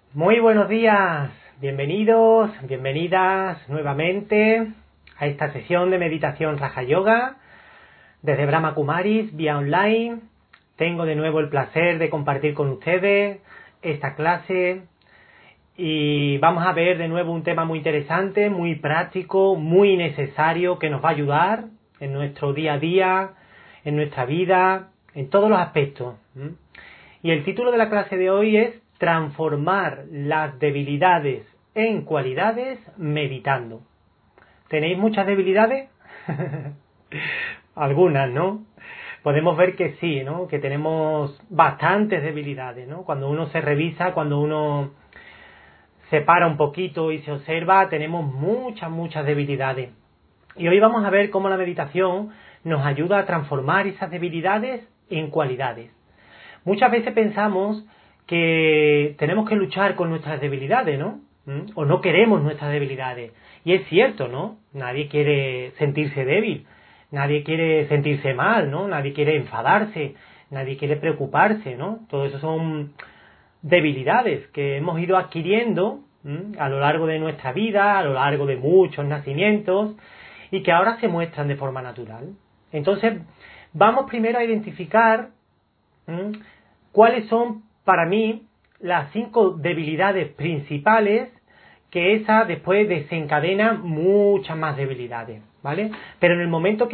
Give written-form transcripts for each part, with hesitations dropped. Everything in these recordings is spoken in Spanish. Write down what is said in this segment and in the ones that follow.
Muy buenos días, bienvenidos, bienvenidas nuevamente a esta sesión de meditación Raja Yoga desde Brahma Kumaris vía online. Tengo de nuevo el placer de compartir con ustedes esta clase y vamos a ver de nuevo un tema muy interesante, muy práctico, muy necesario que nos va a ayudar en nuestro día a día, en nuestra vida, en todos los aspectos. Y el título de la clase de hoy es transformar las debilidades en cualidades meditando. ¿Tenéis muchas debilidades? Algunas, ¿no? Podemos ver que sí, ¿no? Que tenemos bastantes debilidades, ¿no? Cuando uno se revisa, cuando uno se para un poquito y se observa, tenemos muchas debilidades. Y hoy vamos a ver cómo la meditación nos ayuda a transformar esas debilidades en cualidades. Muchas veces pensamos que tenemos que luchar con nuestras debilidades, ¿no? O no queremos nuestras debilidades. Y es cierto, ¿no? Nadie quiere sentirse débil, nadie quiere sentirse mal, ¿no? Nadie quiere enfadarse, nadie quiere preocuparse, ¿no? Todo eso son debilidades que hemos ido adquiriendo a lo largo de nuestra vida, a lo largo de muchos nacimientos, y que ahora se muestran de forma natural. Entonces, vamos primero a identificar cuáles son para mí las 5 debilidades principales, que esa después desencadena muchas más debilidades, ¿vale? Pero en el momento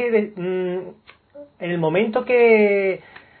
que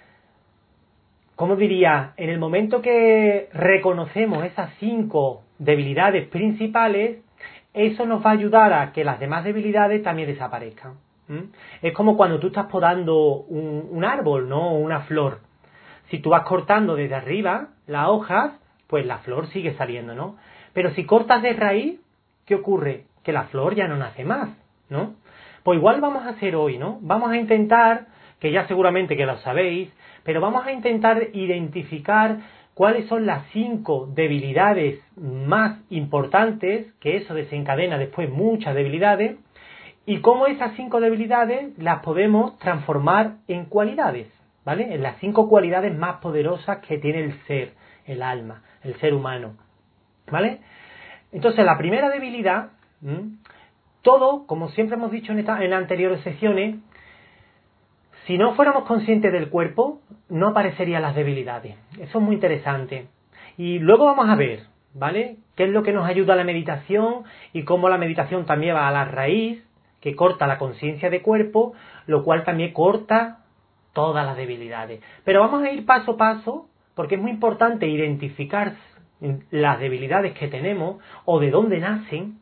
¿cómo diría? En el momento que reconocemos esas 5 debilidades principales, eso nos va a ayudar a que las demás debilidades también desaparezcan. Es como cuando tú estás podando un árbol, ¿no? O una flor. Si tú vas cortando desde arriba las hojas, pues la flor sigue saliendo, ¿no? Pero si cortas de raíz, ¿qué ocurre? Que la flor ya no nace más, ¿no? Pues igual vamos a hacer hoy, ¿no? Vamos a intentar, que ya seguramente que lo sabéis, pero vamos a intentar identificar cuáles son las 5 debilidades más importantes, que eso desencadena después muchas debilidades, y cómo esas 5 debilidades las podemos transformar en cualidades, ¿vale? En las 5 cualidades más poderosas que tiene el ser, el alma, el ser humano, ¿vale? Entonces, la primera debilidad, todo, como siempre hemos dicho en anteriores sesiones, si no fuéramos conscientes del cuerpo, no aparecerían las debilidades. Eso es muy interesante. Y luego vamos a ver, ¿vale? ¿Qué es lo que nos ayuda a la meditación y cómo la meditación también va a la raíz, que corta la conciencia de cuerpo, lo cual también corta todas las debilidades. Pero vamos a ir paso a paso, porque es muy importante identificar las debilidades que tenemos o de dónde nacen,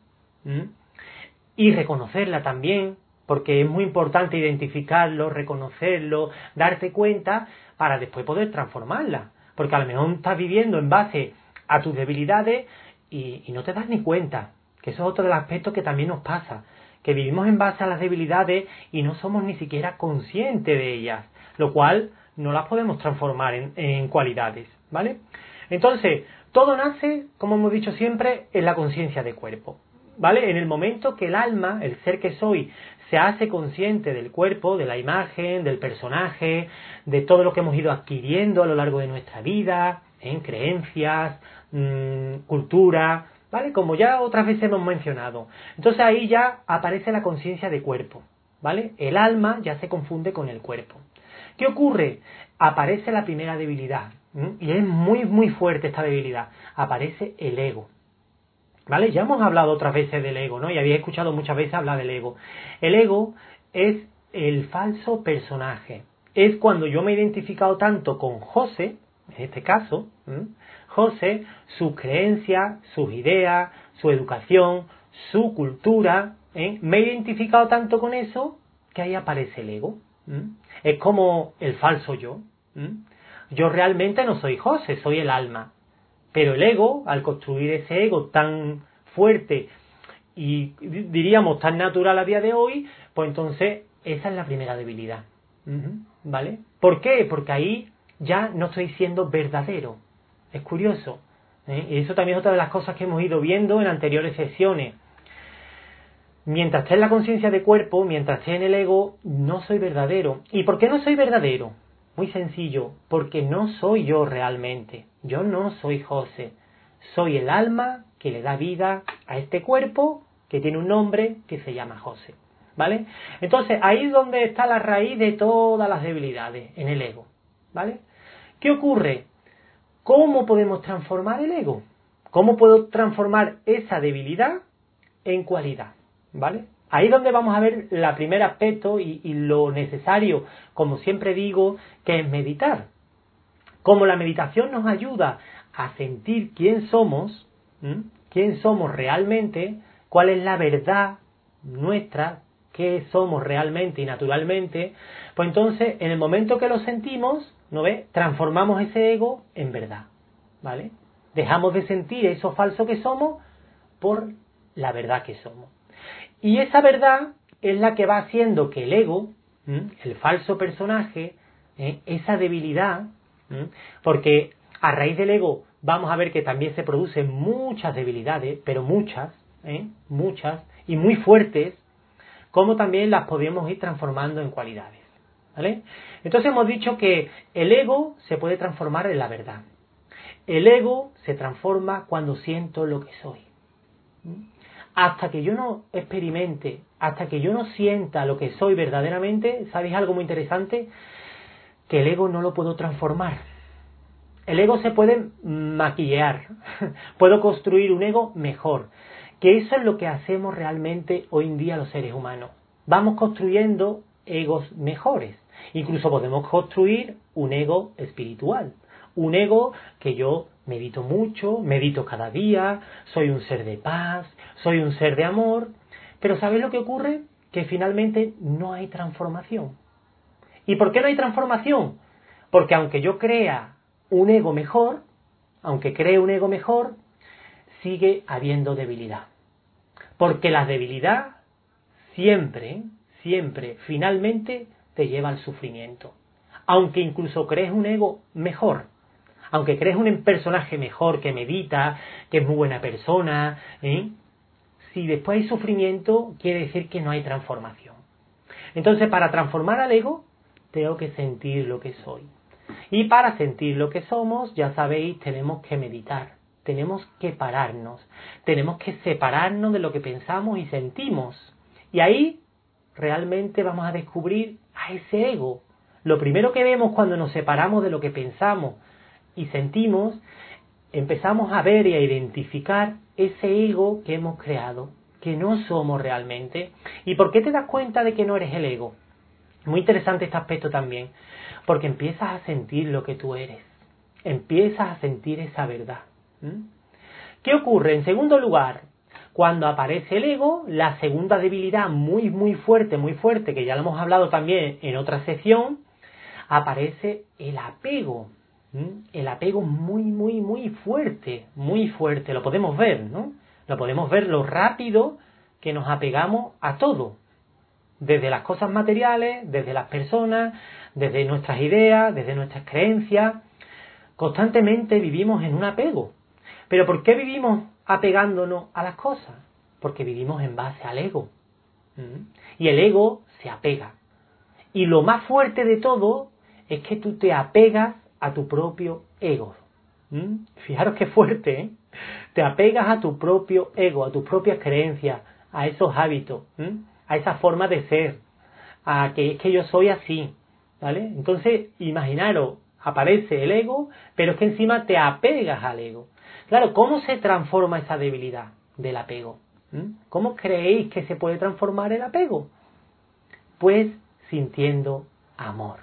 y reconocerla también, porque es muy importante identificarlo, reconocerlo, darte cuenta para después poder transformarla. Porque a lo mejor estás viviendo en base a tus debilidades y no te das ni cuenta, que eso es otro de los aspectos que también nos pasa, que vivimos en base a las debilidades y no somos ni siquiera conscientes de ellas, lo cual no las podemos transformar en cualidades, ¿vale? Entonces, todo nace, como hemos dicho siempre, en la conciencia de cuerpo, ¿vale? En el momento que el alma, el ser que soy, se hace consciente del cuerpo, de la imagen, del personaje, de todo lo que hemos ido adquiriendo a lo largo de nuestra vida, en creencias, cultura, ¿vale? Como ya otras veces hemos mencionado. Entonces ahí ya aparece la conciencia de cuerpo, ¿vale? El alma ya se confunde con el cuerpo. ¿Qué ocurre? Aparece la primera debilidad, y es muy fuerte esta debilidad. Aparece el ego, ¿vale? Ya hemos hablado otras veces del ego, ¿no? Y habéis escuchado muchas veces hablar del ego. El ego es el falso personaje. Es cuando yo me he identificado tanto con José, en este caso, José, sus creencias, sus ideas, su educación, su cultura, me he identificado tanto con eso que ahí aparece el ego. Es como el falso yo. Yo realmente no soy José, soy el alma. Pero el ego, al construir ese ego tan fuerte y diríamos tan natural a día de hoy, pues entonces esa es la primera debilidad, ¿vale? ¿Por qué? Porque ahí ya no estoy siendo verdadero. Es curioso, y eso también es otra de las cosas que hemos ido viendo en anteriores sesiones. Mientras esté en la conciencia de cuerpo, mientras esté en el ego, no soy verdadero. ¿Y por qué no soy verdadero? Muy sencillo, porque no soy yo realmente. Yo no soy José. soy el alma que le da vida a este cuerpo que tiene un nombre que se llama José, ¿vale? Entonces, ahí es donde está la raíz de todas las debilidades, en el ego, ¿vale? ¿Qué ocurre? ¿Cómo podemos transformar el ego? ¿Cómo puedo transformar esa debilidad en cualidad? ¿Vale? Ahí es donde vamos a ver el primer aspecto y lo necesario, como siempre digo, que es meditar. Como la meditación nos ayuda a sentir quién somos realmente, cuál es la verdad nuestra, qué somos realmente y naturalmente, pues entonces en el momento que lo sentimos, ¿no ves? Transformamos ese ego en verdad, ¿vale? Dejamos de sentir eso falso que somos por la verdad que somos. Y esa verdad es la que va haciendo que el ego, el falso personaje, esa debilidad, porque a raíz del ego vamos a ver que también se producen muchas debilidades, pero muchas, y muy fuertes, como también las podemos ir transformando en cualidades, ¿vale? Entonces hemos dicho que el ego se puede transformar en la verdad. El ego se transforma cuando siento lo que soy. Hasta que yo no experimente, hasta que yo no sienta lo que soy verdaderamente, ¿sabéis algo muy interesante? Que el ego no lo puedo transformar. El ego se puede maquillar, puedo construir un ego mejor, que eso es lo que hacemos realmente hoy en día los seres humanos. Vamos construyendo egos mejores, incluso podemos construir un ego espiritual, un ego que yo medito mucho, medito cada día, soy un ser de paz, soy un ser de amor, pero ¿sabéis lo que ocurre? Que finalmente no hay transformación. ¿Y por qué no hay transformación? Porque aunque yo crea un ego mejor, sigue habiendo debilidad. Porque la debilidad siempre, finalmente te lleva al sufrimiento. Aunque incluso crees un ego mejor, aunque crees un personaje mejor que medita, que es muy buena persona, si después hay sufrimiento, quiere decir que no hay transformación. Entonces, para transformar al ego, tengo que sentir lo que soy. Y para sentir lo que somos, ya sabéis, tenemos que meditar, tenemos que pararnos, tenemos que separarnos de lo que pensamos y sentimos. Y ahí realmente vamos a descubrir a ese ego. Lo primero que vemos cuando nos separamos de lo que pensamos y sentimos, empezamos a ver y a identificar ese ego que hemos creado, que no somos realmente. ¿Y por qué te das cuenta de que no eres el ego? Muy interesante este aspecto también, porque empiezas a sentir lo que tú eres, empiezas a sentir esa verdad. ¿Qué ocurre? En segundo lugar, cuando aparece el ego, la segunda debilidad muy fuerte, que ya lo hemos hablado también en otra sección, aparece el apego. El apego muy fuerte, lo podemos ver, ¿no? Lo podemos ver lo rápido que nos apegamos a todo. Desde las cosas materiales, desde las personas, desde nuestras ideas, desde nuestras creencias. Constantemente vivimos en un apego. ¿Pero por qué vivimos apegándonos a las cosas? Porque vivimos en base al ego. Y el ego se apega. Y lo más fuerte de todo es que tú te apegas a tu propio ego. Fijaros qué fuerte, ¿eh? Te apegas a tu propio ego, a tus propias creencias, a esos hábitos, a esa forma de ser, a que es que yo soy así, ¿vale? Entonces, imaginaros, aparece el ego, pero es que encima te apegas al ego. Claro, ¿cómo se transforma esa debilidad del apego? ¿Cómo creéis que se puede transformar el apego? Pues sintiendo amor.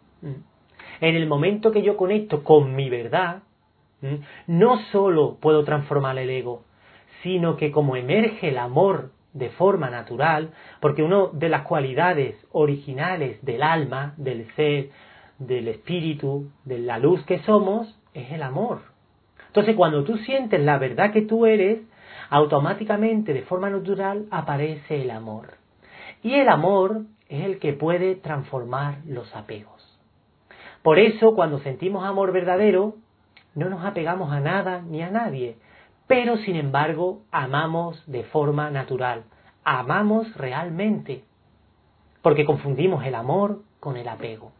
En el momento que yo conecto con mi verdad, no solo puedo transformar el ego, sino que como emerge el amor de forma natural, porque una de las cualidades originales del alma, del ser, del espíritu, de la luz que somos, es el amor. Entonces, cuando tú sientes la verdad que tú eres, automáticamente, de forma natural, aparece el amor. Y el amor es el que puede transformar los apegos. Por eso, cuando sentimos amor verdadero, no nos apegamos a nada ni a nadie, pero sin embargo amamos de forma natural, amamos realmente, porque confundimos el amor con el apego.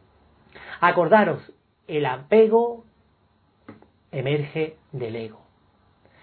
Acordaros, el apego emerge del ego.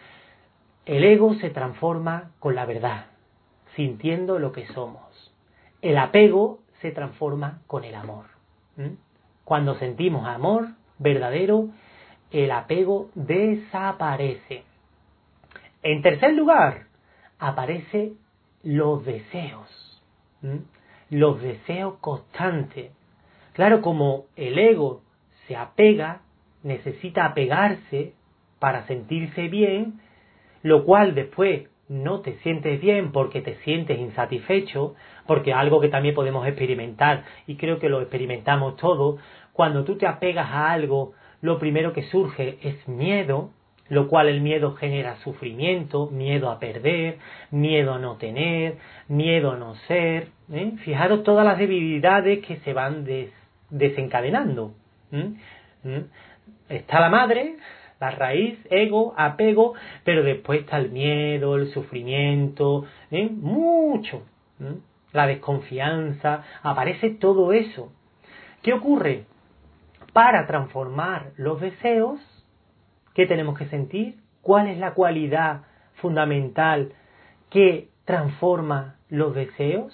El ego se transforma con la verdad, sintiendo lo que somos. El apego se transforma con el amor. Cuando sentimos amor verdadero, el apego desaparece. En tercer lugar, aparecen los deseos. Los deseos constantes. Claro, como el ego se apega, necesita apegarse para sentirse bien, lo cual después no te sientes bien porque te sientes insatisfecho, porque algo que también podemos experimentar, y creo que lo experimentamos todos, cuando tú te apegas a algo, lo primero que surge es miedo, lo cual el miedo genera sufrimiento, miedo a perder, miedo a no tener, miedo a no ser. Fijaros todas las debilidades que se van desencadenando. Está la madre, la raíz, ego, apego, pero después está el miedo, el sufrimiento, mucho. La desconfianza, aparece todo eso. ¿Qué ocurre? Para transformar los deseos, ¿qué tenemos que sentir? ¿Cuál es la cualidad fundamental que transforma los deseos?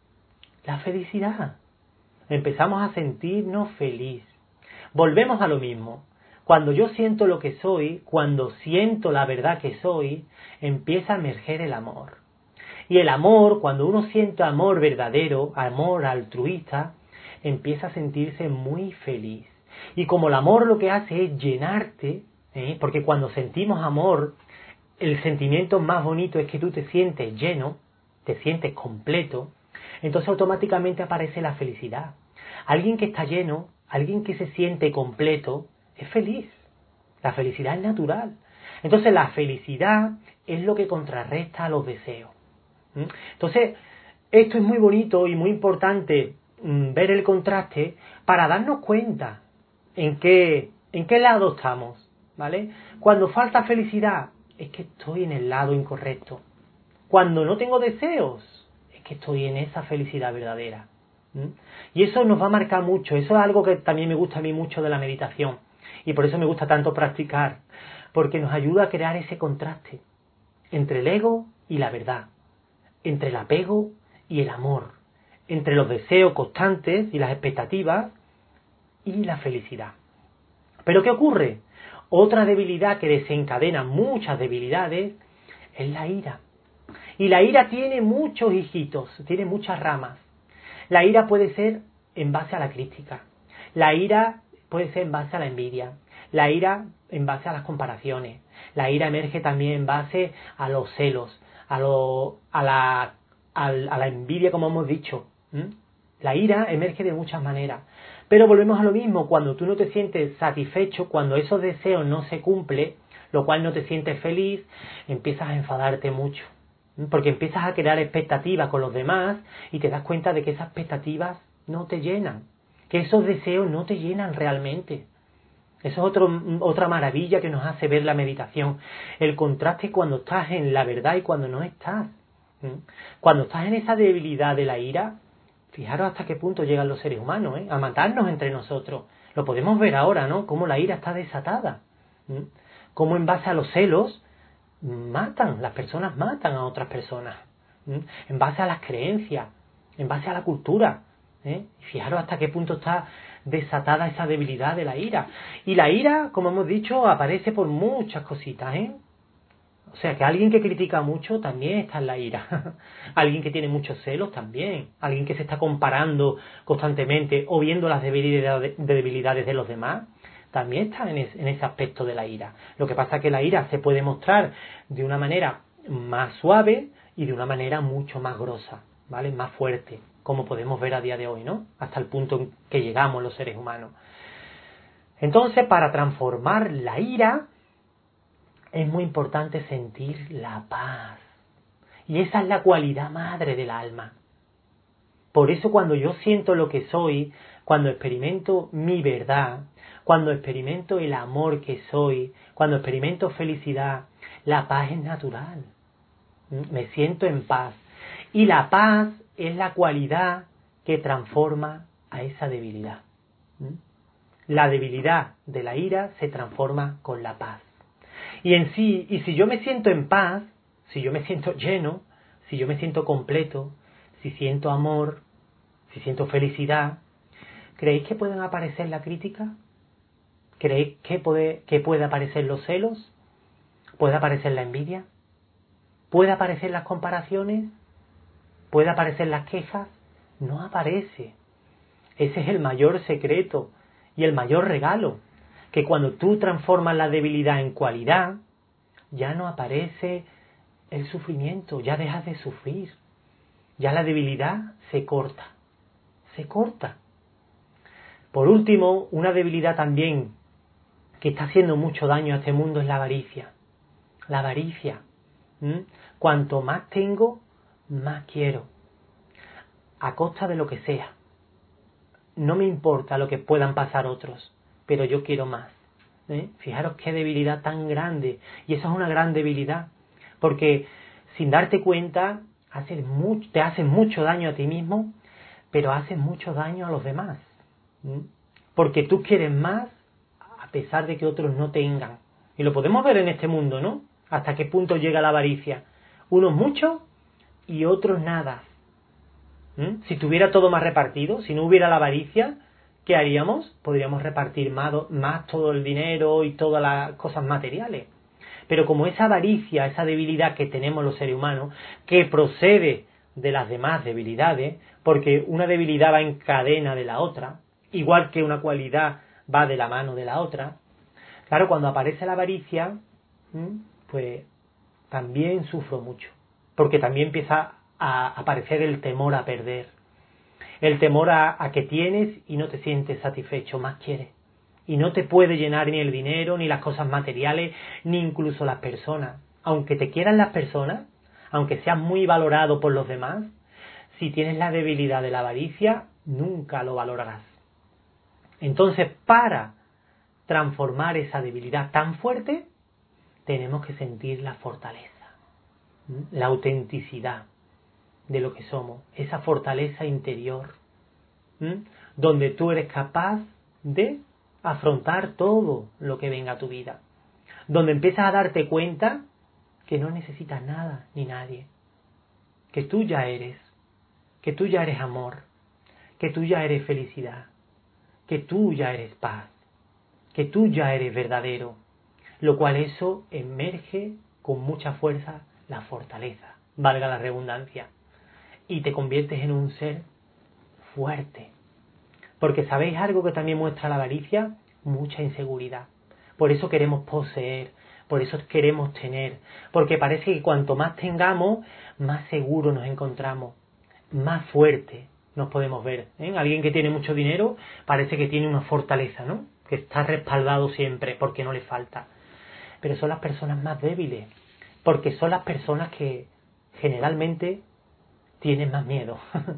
La felicidad. Empezamos a sentirnos feliz. Volvemos a lo mismo. Cuando yo siento lo que soy, cuando siento la verdad que soy, empieza a emerger el amor. Y el amor, cuando uno siente amor verdadero, amor altruista, empieza a sentirse muy feliz. Y como el amor lo que hace es llenarte, porque cuando sentimos amor, el sentimiento más bonito es que tú te sientes lleno, te sientes completo, entonces automáticamente aparece la felicidad. Alguien que está lleno, alguien que se siente completo, es feliz. La felicidad es natural. Entonces la felicidad es lo que contrarresta a los deseos. Entonces, esto es muy bonito y muy importante ver el contraste para darnos cuenta en qué lado estamos, ¿vale? Cuando falta felicidad, es que estoy en el lado incorrecto. Cuando no tengo deseos, es que estoy en esa felicidad verdadera. Y eso nos va a marcar mucho. Eso es algo que también me gusta a mí mucho de la meditación. Y por eso me gusta tanto practicar. Porque nos ayuda a crear ese contraste entre el ego y la verdad. Entre el apego y el amor. Entre los deseos constantes y las expectativas y la felicidad. ¿Pero qué ocurre? Otra debilidad que desencadena muchas debilidades es la ira. Y la ira tiene muchos hijitos, tiene muchas ramas. La ira puede ser en base a la crítica. La ira puede ser en base a la envidia. La ira en base a las comparaciones. La ira emerge también en base a los celos, a la envidia, como hemos dicho. La ira emerge de muchas maneras. Pero volvemos a lo mismo, cuando tú no te sientes satisfecho, cuando esos deseos no se cumplen, lo cual no te sientes feliz, empiezas a enfadarte mucho. Porque empiezas a crear expectativas con los demás y te das cuenta de que esas expectativas no te llenan, que esos deseos no te llenan realmente. Eso es otra maravilla que nos hace ver la meditación. El contraste cuando estás en la verdad y cuando no estás. Cuando estás en esa debilidad de la ira, fijaros hasta qué punto llegan los seres humanos, a matarnos entre nosotros. Lo podemos ver ahora, ¿no? Cómo la ira está desatada. Cómo en base a los celos las personas matan a otras personas. En base a las creencias, en base a la cultura. Fijaros hasta qué punto está desatada esa debilidad de la ira. Y la ira, como hemos dicho, aparece por muchas cositas, O sea, que alguien que critica mucho también está en la ira. Alguien que tiene muchos celos también. Alguien que se está comparando constantemente o viendo las debilidades de los demás, también está en ese aspecto de la ira. Lo que pasa es que la ira se puede mostrar de una manera más suave y de una manera mucho más grosa, ¿vale? Más fuerte, como podemos ver a día de hoy, ¿no? Hasta el punto en que llegamos los seres humanos. Entonces, para transformar la ira, es muy importante sentir la paz. Y esa es la cualidad madre del alma. Por eso cuando yo siento lo que soy, cuando experimento mi verdad, cuando experimento el amor que soy, cuando experimento felicidad, la paz es natural. Me siento en paz. Y la paz es la cualidad que transforma a esa debilidad. La debilidad de la ira se transforma con la paz. Y si yo me siento en paz, si yo me siento lleno, si yo me siento completo, si siento amor, si siento felicidad, ¿creéis que pueden aparecer la crítica? ¿Creéis que puede aparecer los celos? ¿Puede aparecer la envidia? ¿Puede aparecer las comparaciones? ¿Puede aparecer las quejas? No aparece. Ese es el mayor secreto y el mayor regalo, que cuando tú transformas la debilidad en cualidad, ya no aparece el sufrimiento, ya dejas de sufrir, ya la debilidad se corta, se corta. Por último, una debilidad también que está haciendo mucho daño a este mundo es la avaricia. La avaricia. Cuanto más tengo, más quiero, a costa de lo que sea. No me importa lo que puedan pasar otros, pero yo quiero más. Fijaros qué debilidad tan grande. Y eso es una gran debilidad, porque sin darte cuenta te haces mucho daño a ti mismo, pero haces mucho daño a los demás. Porque tú quieres más a pesar de que otros no tengan. Y lo podemos ver en este mundo, ¿no? Hasta qué punto llega la avaricia. Unos mucho y otros nada. Si tuviera todo más repartido, si no hubiera la avaricia, ¿qué haríamos? Podríamos repartir más todo el dinero y todas las cosas materiales. Pero como esa avaricia, esa debilidad que tenemos los seres humanos, que procede de las demás debilidades, porque una debilidad va en cadena de la otra, igual que una cualidad va de la mano de la otra, claro, cuando aparece la avaricia, pues también sufro mucho, porque también empieza a aparecer el temor a perder, el temor a que tienes y no te sientes satisfecho, más quieres. Y no te puede llenar ni el dinero, ni las cosas materiales, ni incluso las personas. Aunque te quieran las personas, aunque seas muy valorado por los demás, si tienes la debilidad de la avaricia, nunca lo valorarás. Entonces, para transformar esa debilidad tan fuerte, tenemos que sentir la fortaleza, la autenticidad de lo que somos, esa fortaleza interior, donde tú eres capaz de afrontar todo lo que venga a tu vida, donde empiezas a darte cuenta que no necesitas nada ni nadie, que tú ya eres amor, que tú ya eres felicidad, que tú ya eres paz, que tú ya eres verdadero, lo cual eso emerge con mucha fuerza la fortaleza, valga la redundancia, y te conviertes en un ser fuerte. Porque ¿sabéis algo que también muestra la avaricia? Mucha inseguridad. Por eso queremos poseer, por eso queremos tener, porque parece que cuanto más tengamos, más seguro nos encontramos, más fuerte nos podemos ver. Alguien que tiene mucho dinero parece que tiene una fortaleza, ¿no? Que está respaldado siempre porque no le falta. Pero son las personas más débiles, porque son las personas que generalmente tienen más miedo.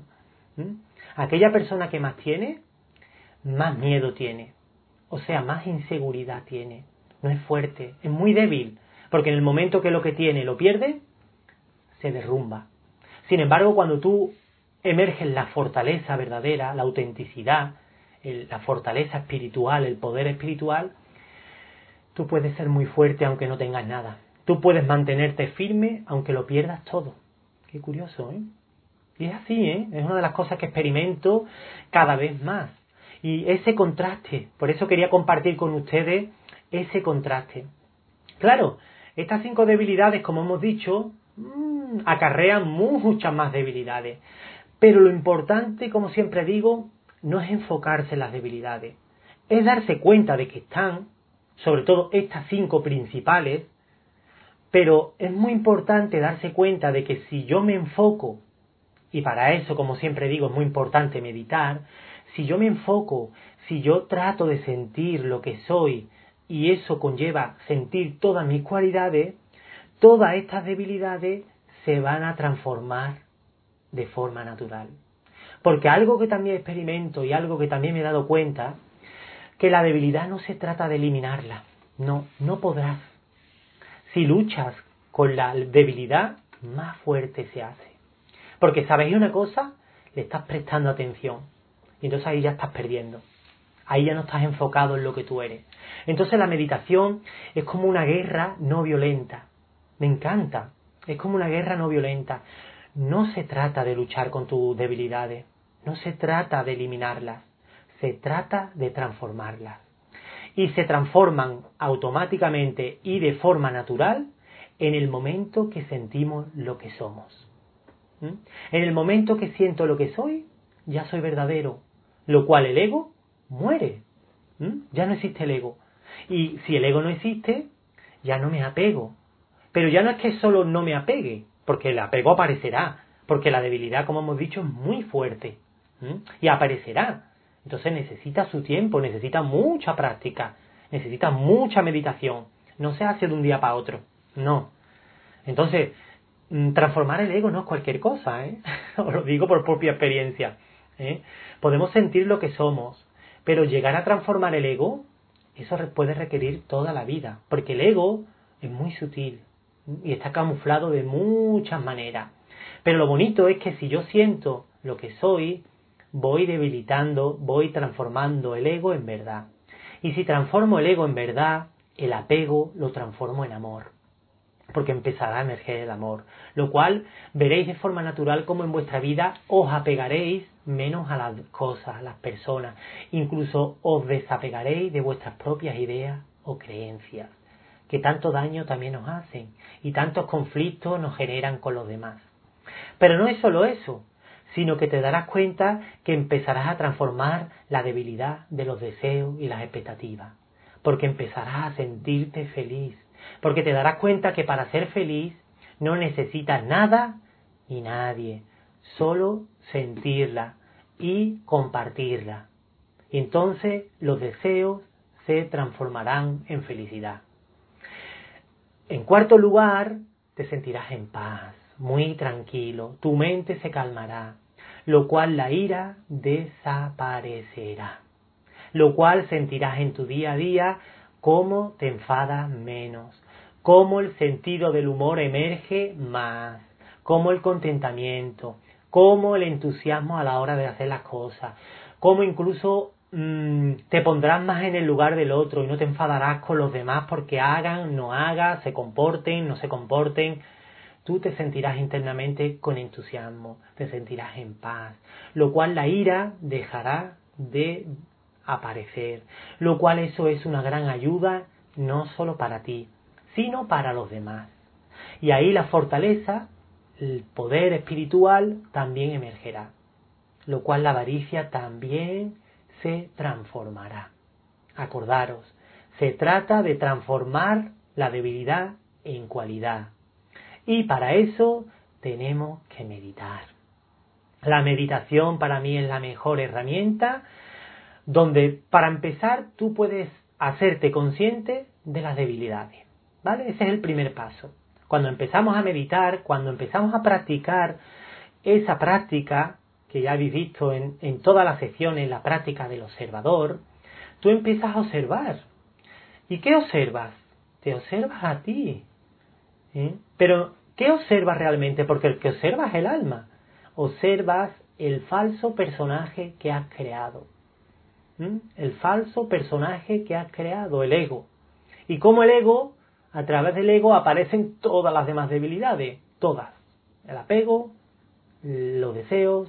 Aquella persona que más tiene, más miedo tiene, o sea, más inseguridad tiene, no es fuerte, es muy débil, porque en el momento que lo que tiene lo pierde, se derrumba. Sin embargo, cuando tú emerges la fortaleza verdadera, la autenticidad, la fortaleza espiritual, el poder espiritual, tú puedes ser muy fuerte aunque no tengas nada, tú puedes mantenerte firme aunque lo pierdas todo. Qué curioso, ¿eh? Y es así, es una de las cosas que experimento cada vez más. Y ese contraste, por eso quería compartir con ustedes ese contraste. Claro, estas 5 debilidades, como hemos dicho, acarrean muchas más debilidades. Pero lo importante, como siempre digo, no es enfocarse en las debilidades. Es darse cuenta de que están, sobre todo estas 5 principales, pero es muy importante darse cuenta de que si yo me enfoco, y para eso, como siempre digo, es muy importante meditar, si yo me enfoco, si yo trato de sentir lo que soy, y eso conlleva sentir todas mis cualidades, todas estas debilidades se van a transformar de forma natural. Porque algo que también experimento y algo que también me he dado cuenta, que la debilidad no se trata de eliminarla, no podrás. Si luchas con la debilidad, más fuerte se hace. Porque, ¿sabéis una cosa? Le estás prestando atención. Y entonces ahí ya estás perdiendo. Ahí ya no estás enfocado en lo que tú eres. Entonces la meditación es como una guerra no violenta. Me encanta. Es como una guerra no violenta. No se trata de luchar con tus debilidades. No se trata de eliminarlas. Se trata de transformarlas. Y se transforman automáticamente y de forma natural en el momento que sentimos lo que somos. En el momento que siento lo que soy, ya soy verdadero. Lo cual el ego muere. Ya no existe el ego. Y si el ego no existe, ya no me apego. Pero ya no es que solo no me apegue, porque el apego aparecerá, porque la debilidad, como hemos dicho, es muy fuerte. Y aparecerá. Entonces necesita su tiempo, necesita mucha práctica, necesita mucha meditación. No se hace de un día para otro. No. Entonces, transformar el ego no es cualquier cosa, ¿eh? Os lo digo por propia experiencia. Podemos sentir lo que somos, pero llegar a transformar el ego, eso puede requerir toda la vida, porque el ego es muy sutil y está camuflado de muchas maneras. Pero lo bonito es que si yo siento lo que soy, voy debilitando, voy transformando el ego en verdad. Y si transformo el ego en verdad, el apego lo transformo en amor, porque empezará a emerger el amor, lo cual veréis de forma natural como en vuestra vida os apegaréis menos a las cosas, a las personas, incluso os desapegaréis de vuestras propias ideas o creencias, que tanto daño también nos hacen y tantos conflictos nos generan con los demás. Pero no es solo eso, sino que te darás cuenta que empezarás a transformar la debilidad de los deseos y las expectativas, porque empezarás a sentirte feliz, porque te darás cuenta que para ser feliz no necesitas nada ni nadie, solo sentirla y compartirla. Y entonces los deseos se transformarán en felicidad. En cuarto lugar, te sentirás en paz, muy tranquilo, tu mente se calmará, lo cual la ira desaparecerá, lo cual sentirás en tu día a día cómo te enfadas menos, cómo el sentido del humor emerge más, cómo el contentamiento, cómo el entusiasmo a la hora de hacer las cosas, cómo incluso te pondrás más en el lugar del otro y no te enfadarás con los demás porque hagan, no hagan, se comporten, no se comporten. Tú te sentirás internamente con entusiasmo, te sentirás en paz, lo cual la ira dejará de aparecer, lo cual eso es una gran ayuda no solo para ti, sino para los demás. Y ahí la fortaleza, el poder espiritual también emergerá, lo cual la avaricia también se transformará. Acordaros, se trata de transformar la debilidad en cualidad. Y para eso tenemos que meditar. La meditación para mí es la mejor herramienta donde, para empezar, tú puedes hacerte consciente de las debilidades. ¿Vale? Ese es el primer paso. Cuando empezamos a meditar, cuando empezamos a practicar esa práctica que ya habéis visto en todas las secciones, la práctica del observador, tú empiezas a observar. ¿Y qué observas? Te observas a ti. Pero, ¿qué observas realmente? Porque el que observa es el alma. Observas el falso personaje que has creado. El falso personaje que has creado, el ego. Y como el ego, a través del ego aparecen todas las demás debilidades. Todas. El apego, los deseos,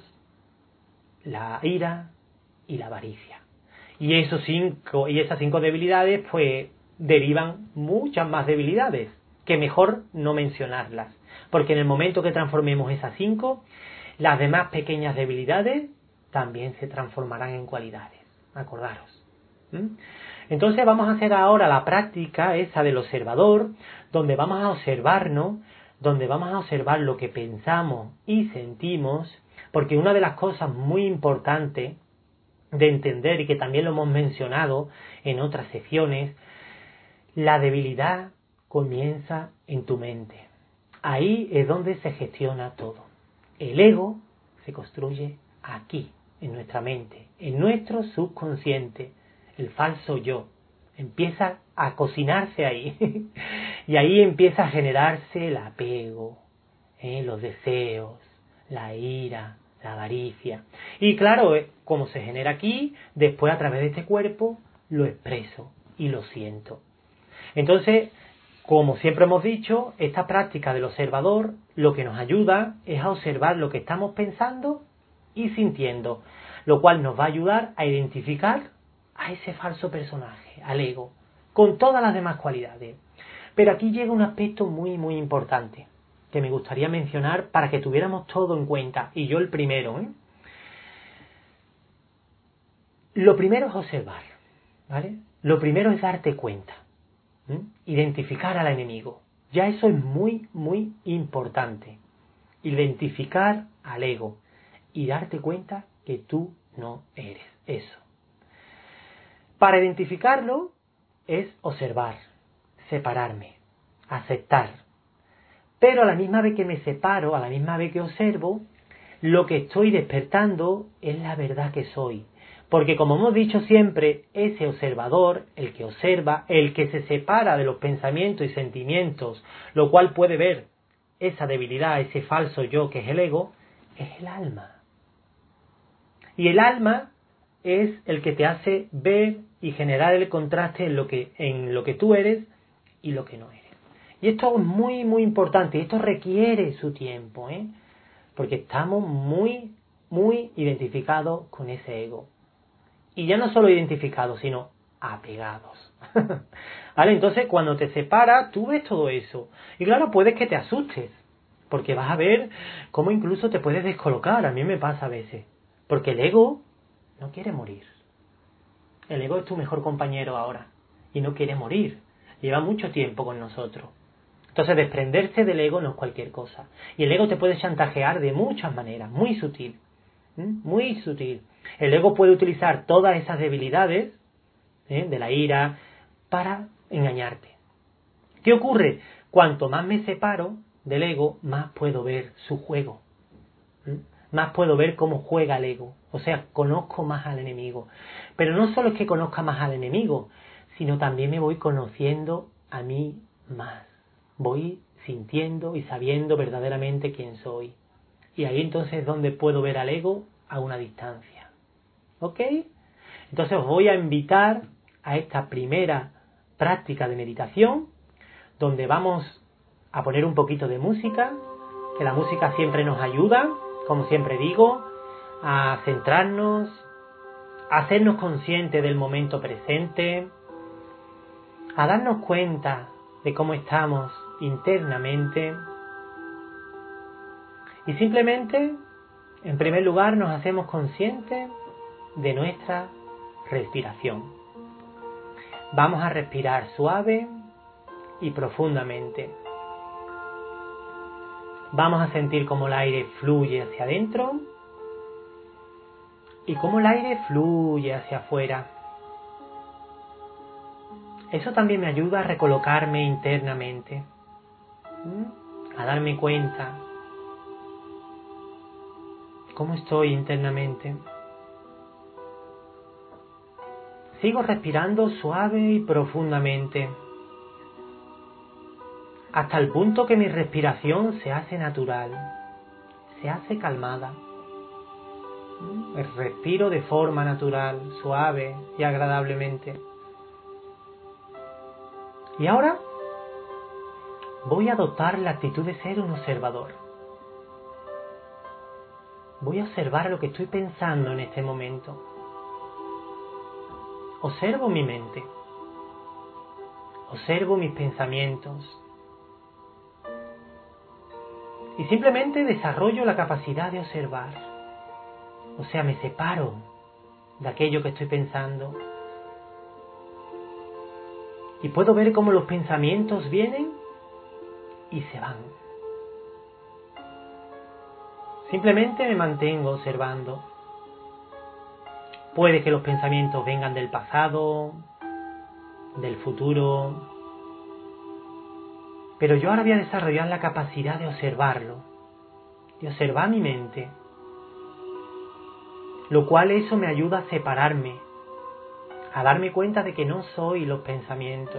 la ira y la avaricia. Y esas cinco debilidades, pues, derivan muchas más debilidades, que mejor no mencionarlas, porque en el momento que transformemos esas 5, las demás pequeñas debilidades también se transformarán en cualidades. Acordaros. Entonces vamos a hacer ahora la práctica esa del observador, donde vamos a observarnos, donde vamos a observar lo que pensamos y sentimos, porque una de las cosas muy importantes de entender, y que también lo hemos mencionado en otras secciones, la debilidad comienza en tu mente. Ahí es donde se gestiona todo. El ego se construye aquí, en nuestra mente, en nuestro subconsciente. El falso yo empieza a cocinarse ahí. Y ahí empieza a generarse el apego, los deseos, la ira, la avaricia. Y claro, como se genera aquí, después a través de este cuerpo lo expreso y lo siento. Entonces, como siempre hemos dicho, esta práctica del observador lo que nos ayuda es a observar lo que estamos pensando y sintiendo, lo cual nos va a ayudar a identificar a ese falso personaje, al ego, con todas las demás cualidades. Pero aquí llega un aspecto muy, muy importante que me gustaría mencionar para que tuviéramos todo en cuenta, y yo el primero. Lo primero es observar, ¿vale? Lo primero es darte cuenta, identificar al enemigo. Ya eso es muy, muy importante. Identificar al ego y darte cuenta que tú no eres eso. Para identificarlo es observar, separarme, aceptar. Pero a la misma vez que me separo, a la misma vez que observo, lo que estoy despertando es la verdad que soy. Porque como hemos dicho siempre, ese observador, el que observa, el que se separa de los pensamientos y sentimientos, lo cual puede ver esa debilidad, ese falso yo que es el ego, es el alma. Y el alma es el que te hace ver y generar el contraste en lo que tú eres y lo que no eres. Y esto es muy, muy importante. Esto requiere su tiempo, porque estamos muy, muy identificados con ese ego. Y ya no solo identificados, sino apegados. ¿Vale? Entonces, cuando te separas, tú ves todo eso. Y claro, puede que te asustes, porque vas a ver cómo incluso te puedes descolocar. A mí me pasa a veces. Porque el ego no quiere morir. El ego es tu mejor compañero ahora. Y no quiere morir. Lleva mucho tiempo con nosotros. Entonces, desprenderse del ego no es cualquier cosa. Y el ego te puede chantajear de muchas maneras, muy sutil. Muy sutil. El ego puede utilizar todas esas debilidades de la ira para engañarte. ¿Qué ocurre? Cuanto más me separo del ego, más puedo ver su juego. Más puedo ver cómo juega el ego. O sea, conozco más al enemigo. Pero no solo es que conozca más al enemigo, sino también me voy conociendo a mí más. Voy sintiendo y sabiendo verdaderamente quién soy. Y ahí entonces es donde puedo ver al ego a una distancia. ¿Ok? Entonces os voy a invitar a esta primera práctica de meditación, donde vamos a poner un poquito de música, que la música siempre nos ayuda, como siempre digo, a centrarnos, a hacernos conscientes del momento presente, a darnos cuenta de cómo estamos internamente. Y simplemente, en primer lugar, nos hacemos conscientes de nuestra respiración. Vamos a respirar suave y profundamente. Vamos a sentir cómo el aire fluye hacia adentro y cómo el aire fluye hacia afuera. Eso también me ayuda a recolocarme internamente, a darme cuenta cómo estoy internamente. Sigo respirando suave y profundamente, hasta el punto que mi respiración se hace natural, se hace calmada. Respiro de forma natural, suave y agradablemente. Y ahora voy a adoptar la actitud de ser un observador. Voy a observar lo que estoy pensando en este momento. Observo mi mente. Observo mis pensamientos. Y simplemente desarrollo la capacidad de observar. O sea, me separo de aquello que estoy pensando. Y puedo ver cómo los pensamientos vienen y se van. Simplemente me mantengo observando. Puede que los pensamientos vengan del pasado, del futuro, pero yo ahora voy a desarrollar la capacidad de observarlo, de observar mi mente, lo cual eso me ayuda a separarme, a darme cuenta de que no soy los pensamientos,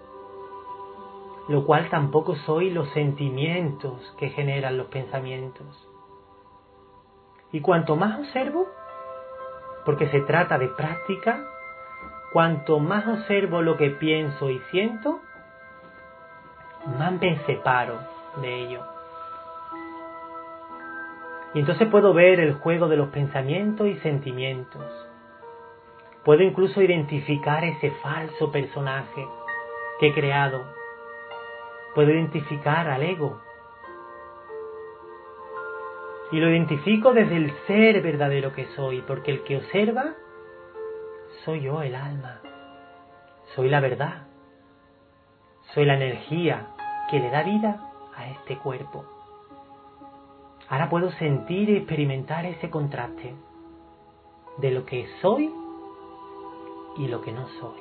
lo cual tampoco soy los sentimientos que generan los pensamientos. Y cuanto más observo, porque se trata de práctica, cuanto más observo lo que pienso y siento, más me separo de ello. Y entonces puedo ver el juego de los pensamientos y sentimientos. Puedo incluso identificar ese falso personaje que he creado. Puedo identificar al ego. Y lo identifico desde el ser verdadero que soy, porque el que observa soy yo, el alma. Soy la verdad. Soy la energía que le da vida a este cuerpo. Ahora puedo sentir y experimentar ese contraste de lo que soy y lo que no soy.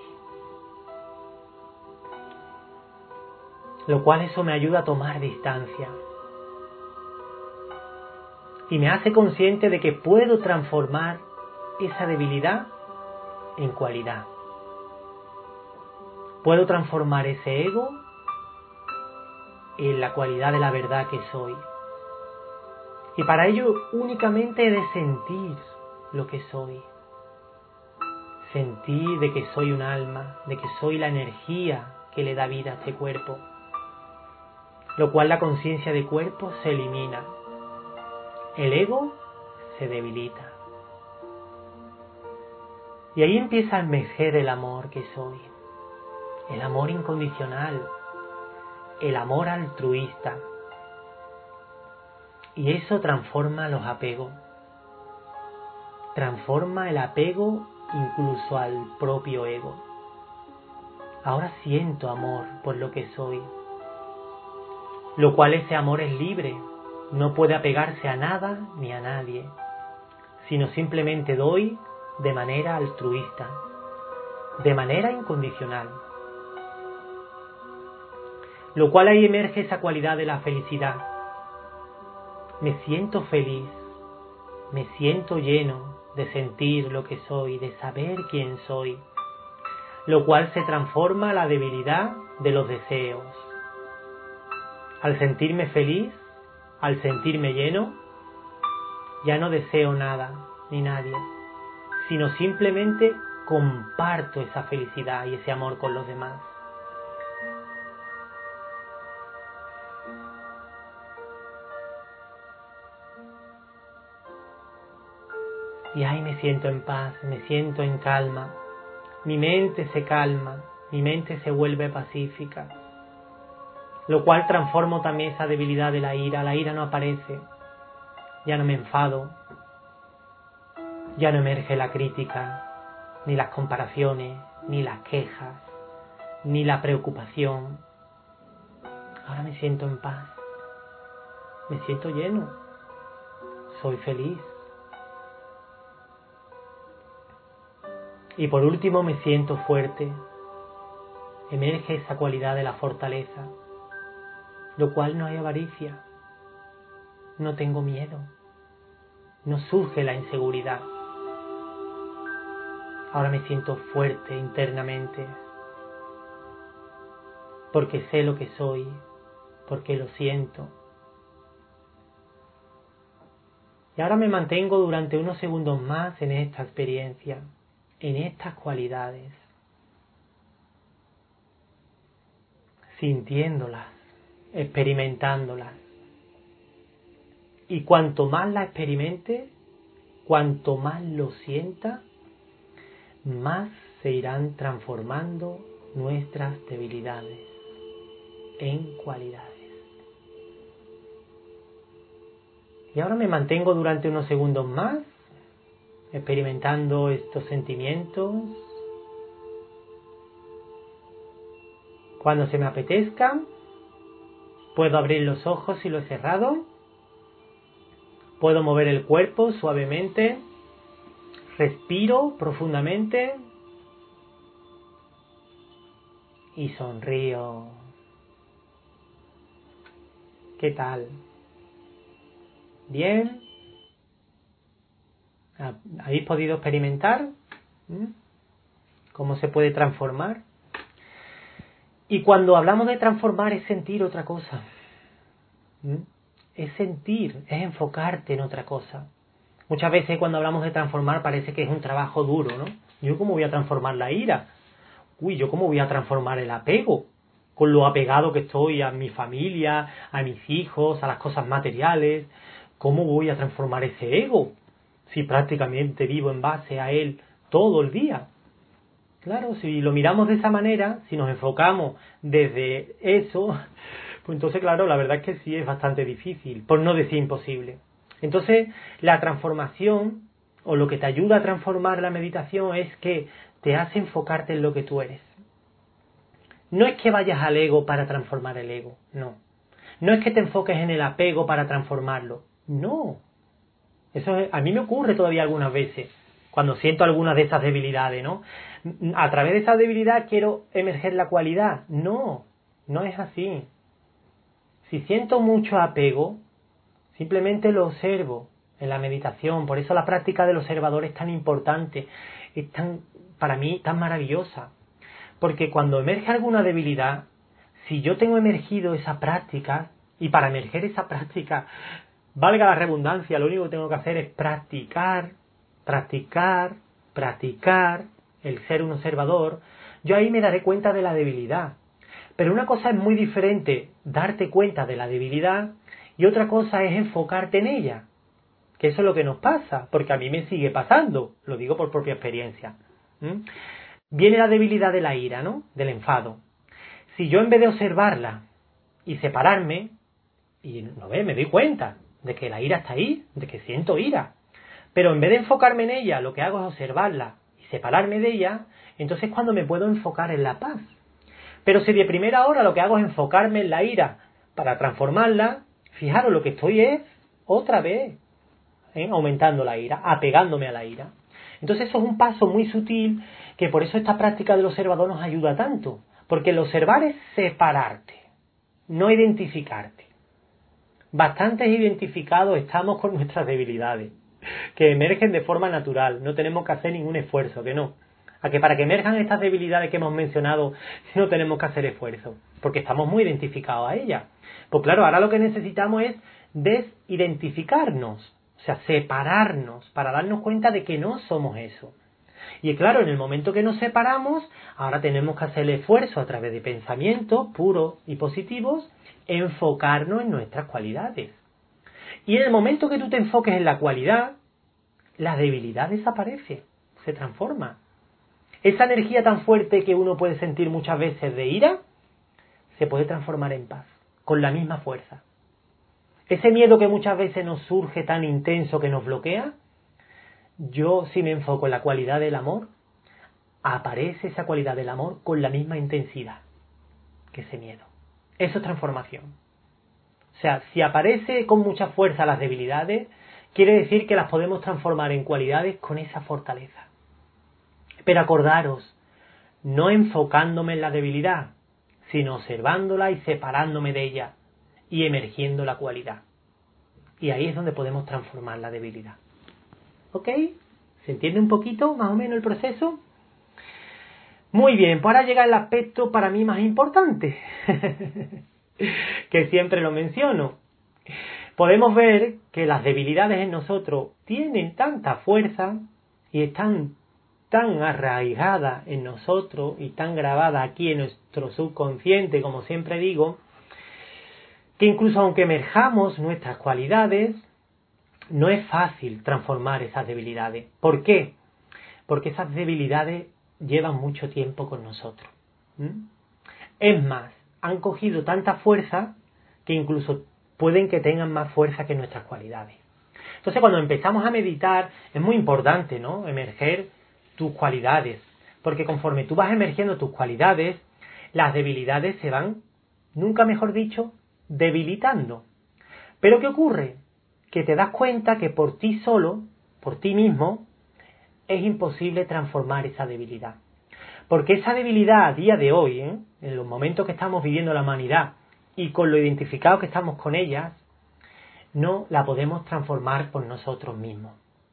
Lo cual eso me ayuda a tomar distancia. Y me hace consciente de que puedo transformar esa debilidad en cualidad. Puedo transformar ese ego en la cualidad de la verdad que soy. Y para ello únicamente he de sentir lo que soy. Sentir de que soy un alma, de que soy la energía que le da vida a este cuerpo. Lo cual la conciencia de cuerpo se elimina. El ego se debilita. Y ahí empieza a emerger el amor que soy. El amor incondicional. El amor altruista. Y eso transforma los apegos. Transforma el apego incluso al propio ego. Ahora siento amor por lo que soy. Lo cual ese amor es libre. No puede apegarse a nada ni a nadie, sino simplemente doy de manera altruista, de manera incondicional. Lo cual ahí emerge esa cualidad de la felicidad. Me siento feliz, me siento lleno de sentir lo que soy, de saber quién soy, lo cual se transforma la debilidad de los deseos. Al sentirme feliz, al sentirme lleno, ya no deseo nada ni nadie, sino simplemente comparto esa felicidad y ese amor con los demás. Y ahí me siento en paz, me siento en calma, mi mente se calma, mi mente se vuelve pacífica, lo cual transformo también esa debilidad de la ira no aparece, ya no me enfado, ya no emerge la crítica, ni las comparaciones, ni las quejas, ni la preocupación. Ahora me siento en paz, me siento lleno, soy feliz. Y por último me siento fuerte, emerge esa cualidad de la fortaleza, lo cual no hay avaricia, no tengo miedo, no surge la inseguridad. Ahora me siento fuerte internamente, porque sé lo que soy, porque lo siento. Y ahora me mantengo durante unos segundos más en esta experiencia, en estas cualidades, sintiéndolas, experimentándolas. Y cuanto más la experimente, cuanto más lo sienta, más se irán transformando nuestras debilidades en cualidades. Y ahora me mantengo durante unos segundos más, experimentando estos sentimientos. Cuando se me apetezca, puedo abrir los ojos si lo he cerrado. Puedo mover el cuerpo suavemente. Respiro profundamente. Y sonrío. ¿Qué tal? ¿Bien? ¿Habéis podido experimentar cómo se puede transformar? Y cuando hablamos de transformar es sentir otra cosa. Es sentir, es enfocarte en otra cosa. Muchas veces cuando hablamos de transformar parece que es un trabajo duro, ¿no? ¿Yo cómo voy a transformar la ira? Uy, ¿yo cómo voy a transformar el apego? Con lo apegado que estoy a mi familia, a mis hijos, a las cosas materiales. ¿Cómo voy a transformar ese ego? Si prácticamente vivo en base a él todo el día. Claro, si lo miramos de esa manera, si nos enfocamos desde eso, pues entonces, claro, la verdad es que sí es bastante difícil, por no decir imposible. Entonces, la transformación, o lo que te ayuda a transformar la meditación, es que te hace enfocarte en lo que tú eres. No es que vayas al ego para transformar el ego, no. No es que te enfoques en el apego para transformarlo, no. A mí me ocurre todavía algunas veces, cuando siento algunas de esas debilidades, ¿no? A través de esa debilidad quiero emerger la cualidad. No, no es así. Si siento mucho apego, simplemente lo observo en la meditación. Por eso la práctica del observador es tan importante, es para mí tan maravillosa. Porque cuando emerge alguna debilidad, si yo tengo emergido esa práctica, y para emerger esa práctica, valga la redundancia, lo único que tengo que hacer es practicar el ser un observador, yo ahí me daré cuenta de la debilidad. Pero una cosa es muy diferente darte cuenta de la debilidad y otra cosa es enfocarte en ella. Que eso es lo que nos pasa, porque a mí me sigue pasando, lo digo por propia experiencia. Viene la debilidad de la ira, ¿no? Del enfado. Si yo en vez de observarla y separarme, y no ve, me doy cuenta de que la ira está ahí, de que siento ira. Pero en vez de enfocarme en ella, lo que hago es observarla y separarme de ella, entonces es cuando me puedo enfocar en la paz. Pero si de primera hora lo que hago es enfocarme en la ira para transformarla, fijaros, lo que estoy es otra vez aumentando la ira, apegándome a la ira. Entonces eso es un paso muy sutil, que por eso esta práctica del observador nos ayuda tanto. Porque el observar es separarte, no identificarte. Bastantes identificados estamos con nuestras debilidades, que emergen de forma natural, no tenemos que hacer ningún esfuerzo, que no. A que para que emerjan estas debilidades que hemos mencionado, no tenemos que hacer esfuerzo, porque estamos muy identificados a ellas. Pues claro, ahora lo que necesitamos es desidentificarnos, o sea, separarnos, para darnos cuenta de que no somos eso. Y claro, en el momento que nos separamos, ahora tenemos que hacer el esfuerzo a través de pensamientos puros y positivos, enfocarnos en nuestras cualidades. Y en el momento que tú te enfoques en la cualidad, la debilidad desaparece, se transforma. Esa energía tan fuerte que uno puede sentir muchas veces de ira, se puede transformar en paz, con la misma fuerza. Ese miedo que muchas veces nos surge tan intenso que nos bloquea, yo si me enfoco en la cualidad del amor, aparece esa cualidad del amor con la misma intensidad que ese miedo. Eso es transformación. O sea, si aparece con mucha fuerza las debilidades, quiere decir que las podemos transformar en cualidades con esa fortaleza. Pero acordaros, no enfocándome en la debilidad, sino observándola y separándome de ella y emergiendo la cualidad. Y ahí es donde podemos transformar la debilidad. ¿Ok? ¿Se entiende un poquito más o menos el proceso? Muy bien, pues ahora llega el aspecto para mí más importante, que siempre lo menciono. Podemos ver que las debilidades en nosotros tienen tanta fuerza y están tan arraigadas en nosotros y tan grabadas aquí en nuestro subconsciente, como siempre digo, que incluso aunque emerjamos nuestras cualidades, no es fácil transformar esas debilidades. ¿Por qué? Porque esas debilidades llevan mucho tiempo con nosotros. Es más, han cogido tanta fuerza que incluso pueden que tengan más fuerza que nuestras cualidades. Entonces, cuando empezamos a meditar, es muy importante, ¿no?, emerger tus cualidades. Porque conforme tú vas emergiendo tus cualidades, las debilidades se van, nunca mejor dicho, debilitando. ¿Pero qué ocurre? Que te das cuenta que por ti solo, por ti mismo, es imposible transformar esa debilidad. Porque esa debilidad a día de hoy, en los momentos que estamos viviendo la humanidad y con lo identificados que estamos con ellas, no la podemos transformar por nosotros mismos.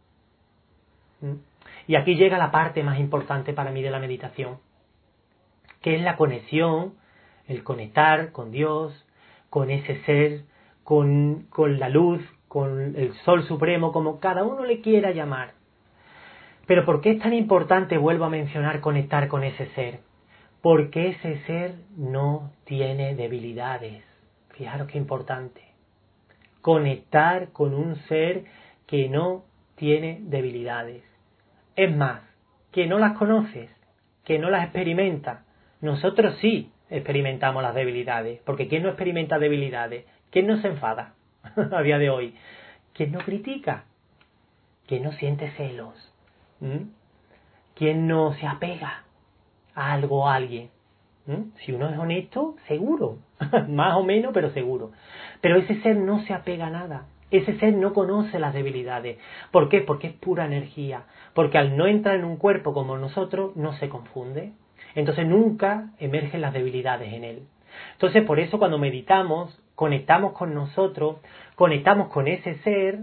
Y aquí llega la parte más importante para mí de la meditación, que es la conexión, el conectar con Dios, con ese ser, con la luz, con el Sol Supremo, como cada uno le quiera llamar. Pero ¿por qué es tan importante, vuelvo a mencionar, conectar con ese ser? Porque ese ser no tiene debilidades. Fijaros qué importante. Conectar con un ser que no tiene debilidades. Es más, que no las conoces, que no las experimentas. Nosotros sí experimentamos las debilidades, porque ¿quién no experimenta debilidades? ¿Quién no se enfada a día de hoy? ¿Quién no critica? ¿Quién no siente celos? ¿Quién no se apega a algo o a alguien? Si uno es honesto, seguro, más o menos, pero seguro. Pero ese ser no se apega a nada. Ese ser no conoce las debilidades. ¿Por qué? Porque es pura energía. Porque al no entrar en un cuerpo como nosotros, no se confunde. Entonces nunca emergen las debilidades en él. Entonces por eso cuando meditamos, conectamos con nosotros, conectamos con ese ser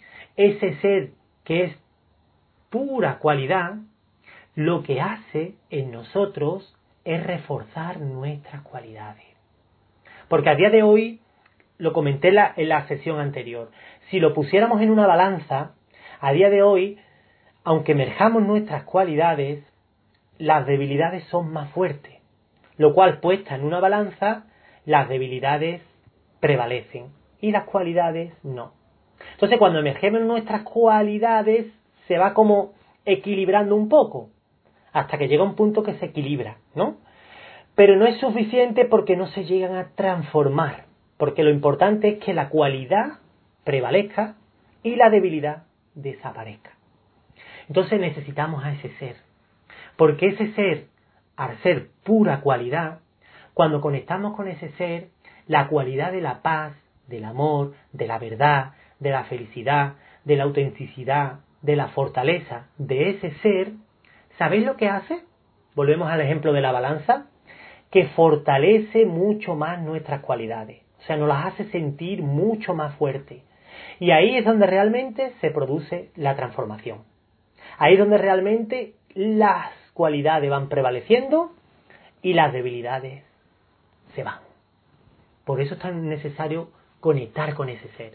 que es pura cualidad, lo que hace en nosotros es reforzar nuestras cualidades. Porque a día de hoy, lo comenté en la sesión anterior, si lo pusiéramos en una balanza, a día de hoy, aunque emerjamos nuestras cualidades, las debilidades son más fuertes. Lo cual, puesta en una balanza, las debilidades prevalecen y las cualidades no. Entonces, cuando emergemos nuestras cualidades, se va como equilibrando un poco, hasta que llega un punto que se equilibra, ¿no? Pero no es suficiente porque no se llegan a transformar, porque lo importante es que la cualidad prevalezca y la debilidad desaparezca. Entonces necesitamos a ese ser, porque ese ser, al ser pura cualidad, cuando conectamos con ese ser, la cualidad de la paz, del amor, de la verdad, de la felicidad, de la autenticidad, de la fortaleza de ese ser, ¿sabéis lo que hace? Volvemos al ejemplo de la balanza, que fortalece mucho más nuestras cualidades. O sea, nos las hace sentir mucho más fuertes. Y ahí es donde realmente se produce la transformación. Ahí es donde realmente las cualidades van prevaleciendo y las debilidades se van. Por eso es tan necesario conectar con ese ser.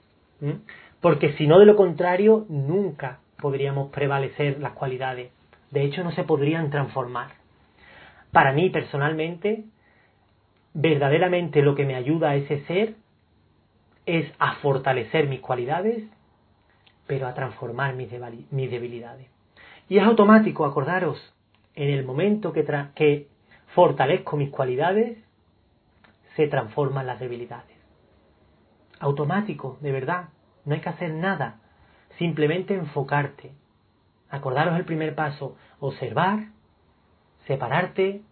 Porque si no, de lo contrario, nunca podríamos prevalecer las cualidades. De hecho, no se podrían transformar. Para mí, personalmente, verdaderamente lo que me ayuda a ese ser es a fortalecer mis cualidades, pero a transformar mis debilidades. Y es automático, acordaros, en el momento que fortalezco mis cualidades, se transforman las debilidades. Automático, de verdad, no hay que hacer nada, simplemente enfocarte. Acordaros el primer paso, observar, separarte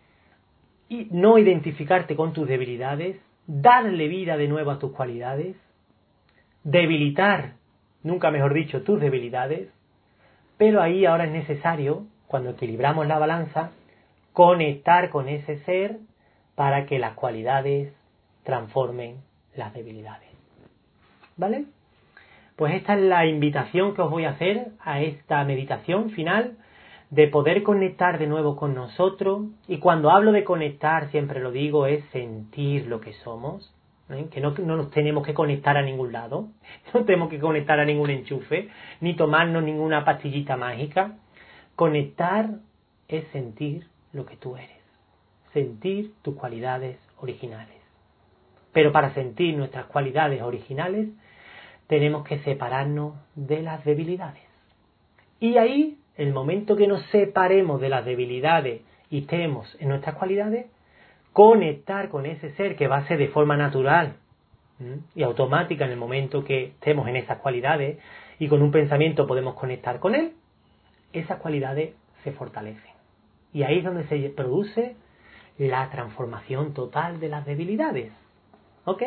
y no identificarte con tus debilidades, darle vida de nuevo a tus cualidades, debilitar, nunca mejor dicho, tus debilidades, pero ahí ahora es necesario, cuando equilibramos la balanza, conectar con ese ser para que las cualidades transformen las debilidades. ¿Vale? Pues esta es la invitación que os voy a hacer a esta meditación final, de poder conectar de nuevo con nosotros. Y cuando hablo de conectar, siempre lo digo, es sentir lo que somos, que no nos tenemos que conectar a ningún lado, no tenemos que conectar a ningún enchufe, ni tomarnos ninguna pastillita mágica. Conectar es sentir lo que tú eres, sentir tus cualidades originales. Pero para sentir nuestras cualidades originales, tenemos que separarnos de las debilidades. Y ahí, el momento que nos separemos de las debilidades y estemos en nuestras cualidades, conectar con ese ser que va a ser de forma natural y automática en el momento que estemos en esas cualidades y con un pensamiento podemos conectar con él, esas cualidades se fortalecen. Y ahí es donde se produce la transformación total de las debilidades. ¿Ok?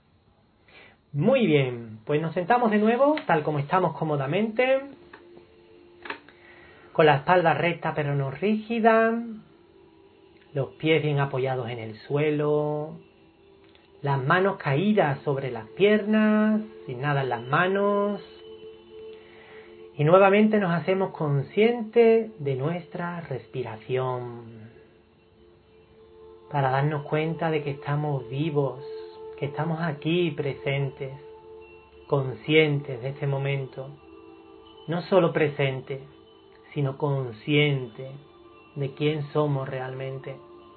Muy bien, pues nos sentamos de nuevo, tal como estamos cómodamente, con la espalda recta pero no rígida, los pies bien apoyados en el suelo, las manos caídas sobre las piernas, sin nada en las manos, y nuevamente nos hacemos conscientes de nuestra respiración, para darnos cuenta de que estamos vivos, que estamos aquí presentes, conscientes de este momento, no solo presentes, sino conscientes de quién somos realmente.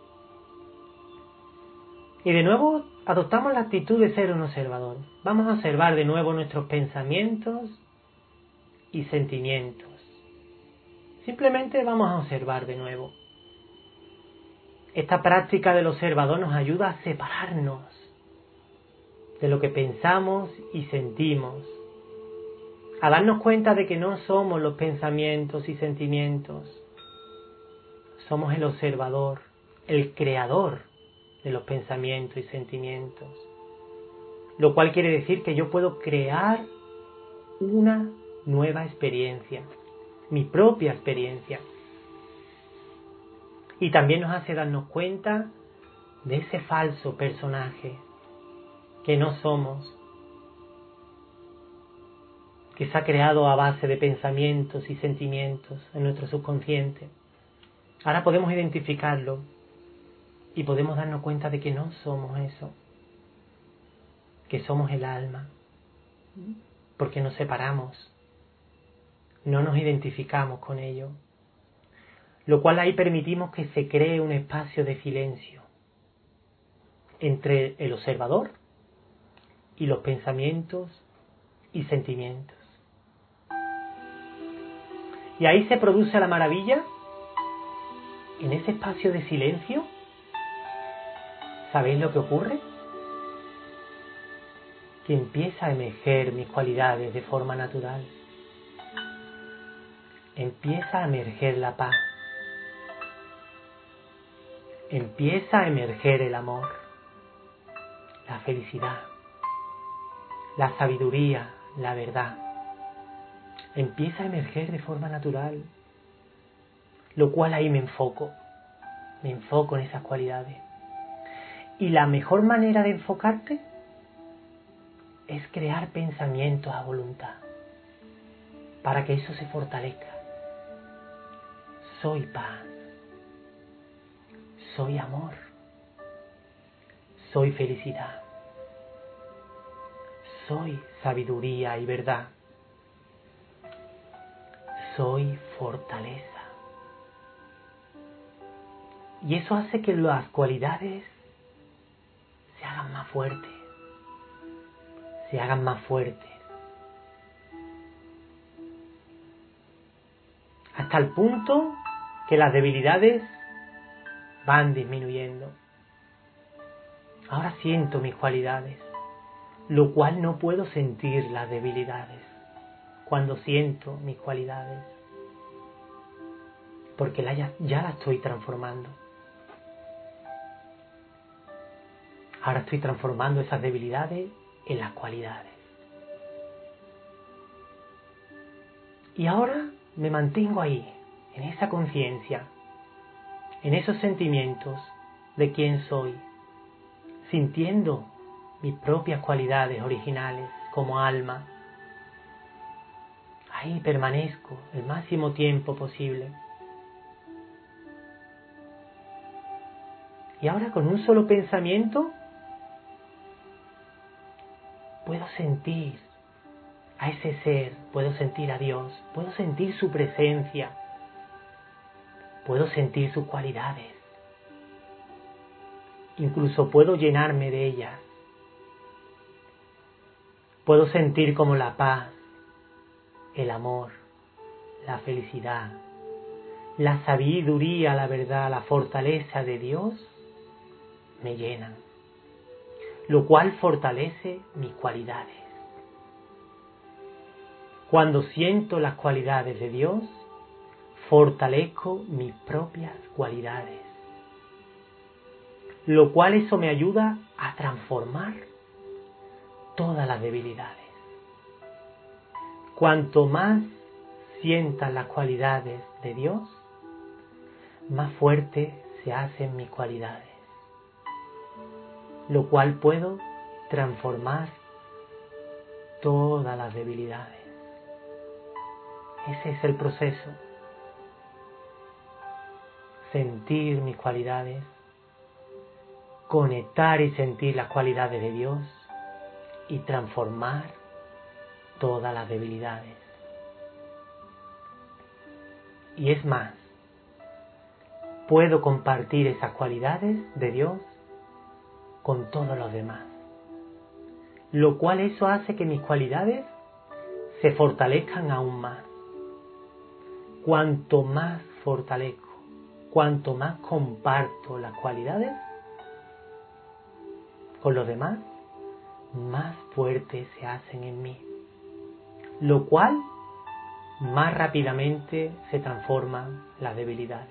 Y de nuevo adoptamos la actitud de ser un observador. Vamos a observar de nuevo nuestros pensamientos y sentimientos. Simplemente vamos a observar de nuevo. Esta práctica del observador nos ayuda a separarnos de lo que pensamos y sentimos, a darnos cuenta de que no somos los pensamientos y sentimientos, somos el observador, el creador de los pensamientos y sentimientos, lo cual quiere decir que yo puedo crear una nueva experiencia, mi propia experiencia. Y también nos hace darnos cuenta de ese falso personaje que no somos, que se ha creado a base de pensamientos y sentimientos en nuestro subconsciente. Ahora podemos identificarlo y podemos darnos cuenta de que no somos eso, que somos el alma, porque nos separamos, no nos identificamos con ello, lo cual ahí permitimos que se cree un espacio de silencio entre el observador y los pensamientos y sentimientos. Y ahí se produce la maravilla, en ese espacio de silencio. ¿Sabéis lo que ocurre? Que empieza a emerger mis cualidades de forma natural. Empieza a emerger la paz. Empieza a emerger el amor, la felicidad, la sabiduría, la verdad. Empieza a emerger de forma natural, lo cual ahí me enfoco en esas cualidades. Y la mejor manera de enfocarte es crear pensamientos a voluntad, para que eso se fortalezca. Soy paz, soy amor, soy felicidad, soy sabiduría y verdad, soy fortaleza. Y eso hace que las cualidades se hagan más fuertes, se hagan más fuertes, hasta el punto que las debilidades van disminuyendo. Ahora siento mis cualidades, lo cual no puedo sentir las debilidades cuando siento mis cualidades, porque ya la estoy transformando. Ahora estoy transformando esas debilidades en las cualidades. Y ahora me mantengo ahí, en esa conciencia, en esos sentimientos de quién soy, sintiendo mis propias cualidades originales como alma. Ahí permanezco el máximo tiempo posible. Y ahora con un solo pensamiento puedo sentir a ese ser, puedo sentir a Dios, puedo sentir su presencia, puedo sentir sus cualidades, incluso puedo llenarme de ellas, puedo sentir como la paz, el amor, la felicidad, la sabiduría, la verdad, la fortaleza de Dios me llenan, lo cual fortalece mis cualidades. Cuando siento las cualidades de Dios, fortalezco mis propias cualidades, lo cual eso me ayuda a transformar todas las debilidades. Cuanto más sientas las cualidades de Dios, más fuerte se hacen mis cualidades, lo cual puedo transformar todas las debilidades. Ese es el proceso. Sentir mis cualidades, conectar y sentir las cualidades de Dios y transformar todas las debilidades. Y es más, puedo compartir esas cualidades de Dios con todos los demás. Lo cual eso hace que mis cualidades se fortalezcan aún más. Cuanto más fortalezco, cuanto más comparto las cualidades con los demás, más fuertes se hacen en mí. Lo cual más rápidamente se transforman las debilidades.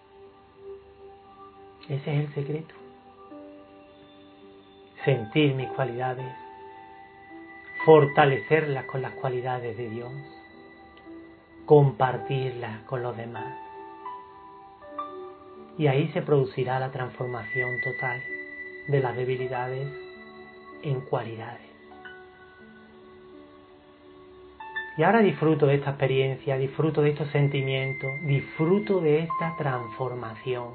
Ese es el secreto. Sentir mis cualidades, fortalecerlas con las cualidades de Dios, compartirlas con los demás. Y ahí se producirá la transformación total de las debilidades en cualidades. Y ahora disfruto de esta experiencia, disfruto de estos sentimientos, disfruto de esta transformación.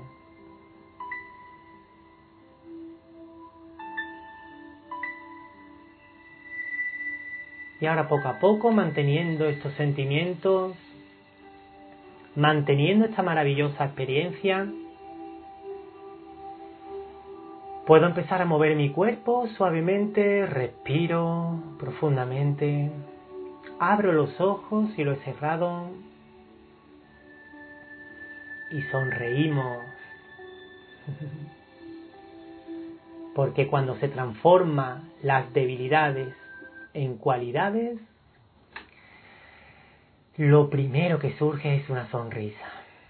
Y ahora poco a poco, manteniendo estos sentimientos, manteniendo esta maravillosa experiencia, puedo empezar a mover mi cuerpo suavemente, respiro profundamente, abro los ojos y los he cerrado y sonreímos. Porque cuando se transforman las debilidades en cualidades, lo primero que surge es una sonrisa.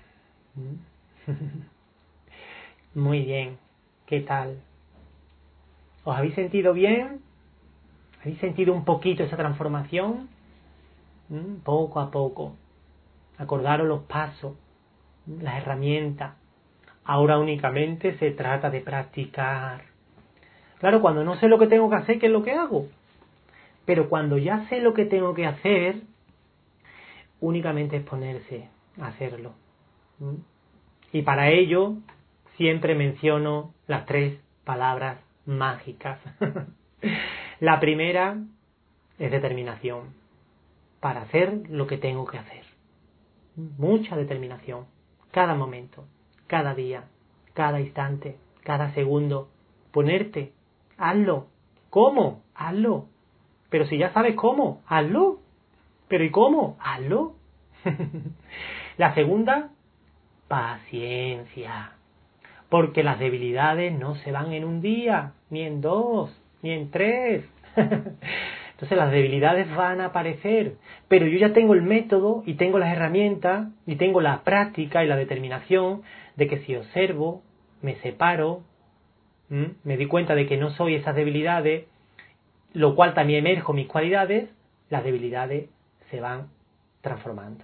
Muy bien, ¿qué tal? ¿Os habéis sentido bien? ¿Habéis sentido un poquito esa transformación? Poco a poco. Acordaros los pasos, las herramientas. Ahora únicamente se trata de practicar. Claro, cuando no sé lo que tengo que hacer, ¿qué es lo que hago? Pero cuando ya sé lo que tengo que hacer, únicamente es ponerse a hacerlo. Y para ello siempre menciono las 3 palabras mágicas. La primera es determinación, para hacer lo que tengo que hacer. Mucha determinación, cada momento, cada día, cada instante, cada segundo. Ponerte, hazlo. ¿Cómo? Hazlo. Pero si ya sabes cómo, hazlo. ¿Pero y cómo? Hazlo. La segunda, paciencia. Porque las debilidades no se van en un día, ni en 2, ni en 3. Entonces las debilidades van a aparecer. Pero yo ya tengo el método y tengo las herramientas y tengo la práctica y la determinación de que si observo, me separo, me di cuenta de que no soy esas debilidades, lo cual también emerjo mis cualidades, las debilidades se van transformando.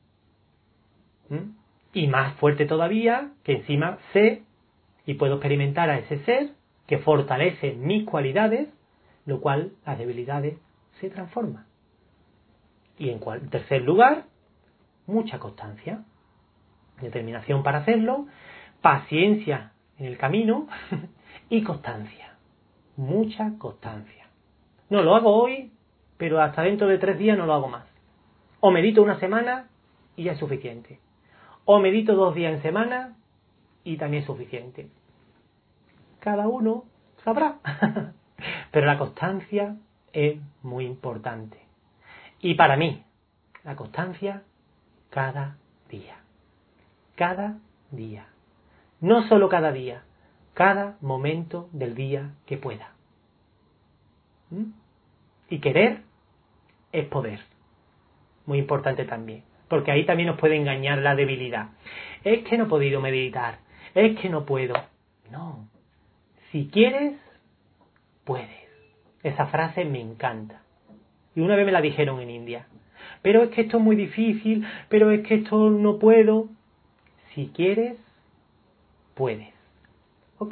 Y más fuerte todavía, que encima sé y puedo experimentar a ese ser que fortalece mis cualidades, lo cual las debilidades se transforman. Y en tercer lugar, mucha constancia, determinación para hacerlo, paciencia en el camino y constancia, mucha constancia. No lo hago hoy, pero hasta dentro de 3 días no lo hago más. O medito una semana y ya es suficiente. O medito 2 días en semana y también es suficiente. Cada uno sabrá. Pero la constancia es muy importante. Y para mí, la constancia cada día. Cada día. No solo cada día, cada momento del día que pueda. Y querer es poder. Muy importante también. Porque ahí también nos puede engañar la debilidad. Es que no he podido meditar. Es que no puedo. No. Si quieres, puedes. Esa frase me encanta. Y una vez me la dijeron en India. Pero es que esto es muy difícil. Pero es que esto no puedo. Si quieres, puedes. ¿Ok?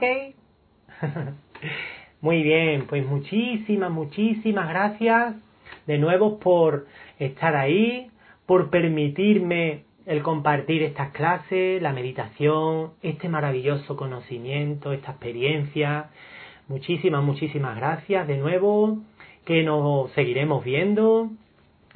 Muy bien. Pues muchísimas gracias de nuevo por estar ahí, por permitirme el compartir estas clases, la meditación, este maravilloso conocimiento, esta experiencia. Muchísimas gracias de nuevo, que nos seguiremos viendo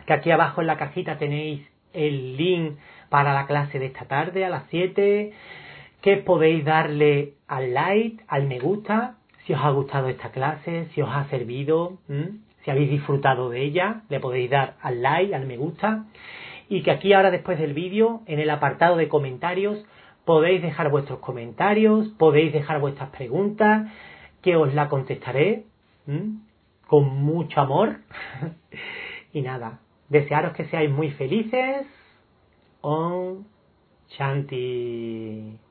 que aquí abajo en la cajita tenéis el link para la clase de esta tarde a las 7, que podéis darle al like, al me gusta, si os ha gustado esta clase, si os ha servido, si habéis disfrutado de ella, le podéis dar al like, al me gusta, y que aquí ahora después del vídeo, en el apartado de comentarios, podéis dejar vuestros comentarios, podéis dejar vuestras preguntas, que os la contestaré con mucho amor. Y nada, desearos que seáis muy felices. Om Shanti.